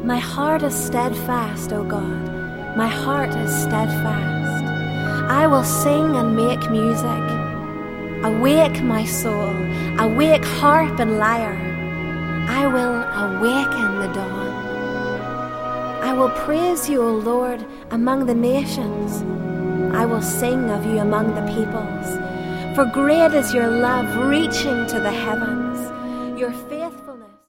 My heart is steadfast, O God. My heart is steadfast. I will sing and make music. Awake, my soul. Awake, harp and lyre. I will awaken the dawn. I will praise you, O Lord, among the nations. I will sing of you among the peoples. For great is your love reaching to the heavens. Your